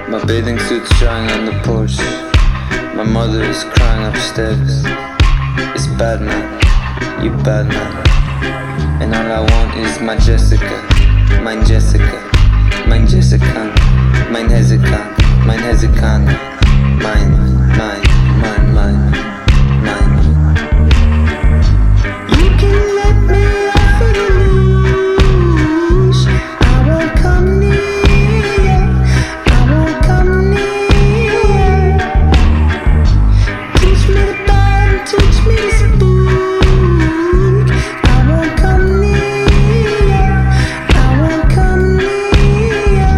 My bathing suit's drying on the porch. My mother is crying upstairs. It's bad man, you bad man. And all I want is my Jessica, mein Jessica, mein Jessica, mein Hezekiah, mein Hezekiah, mein, mein, mein, mein, mein. You can let me off of the leash. I won't come near. I won't come near. Teach me to bite, teach me to spoon. I won't come near. I won't come near.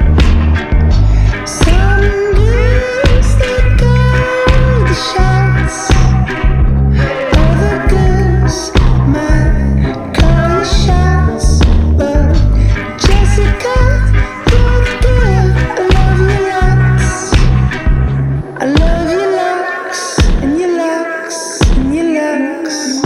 Some girls they go the shots. Other girls might call the shots, but Jessica, you're the girl. I love your locks. I love your locks and your locks and your locks.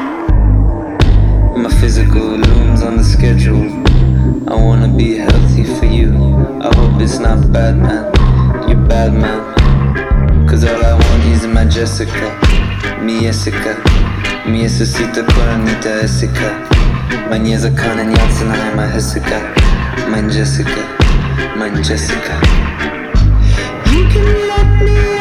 My physical looms on the schedule. I wanna be healthy for you. I hope it's not bad man, you bad man. Cause all I want is my Jessica, mi Jessica. Mi necesito coronita Jessica. Mein Jessica and Jansenheim, my Jessica. Mein Jessica, mein Jessica. You can let me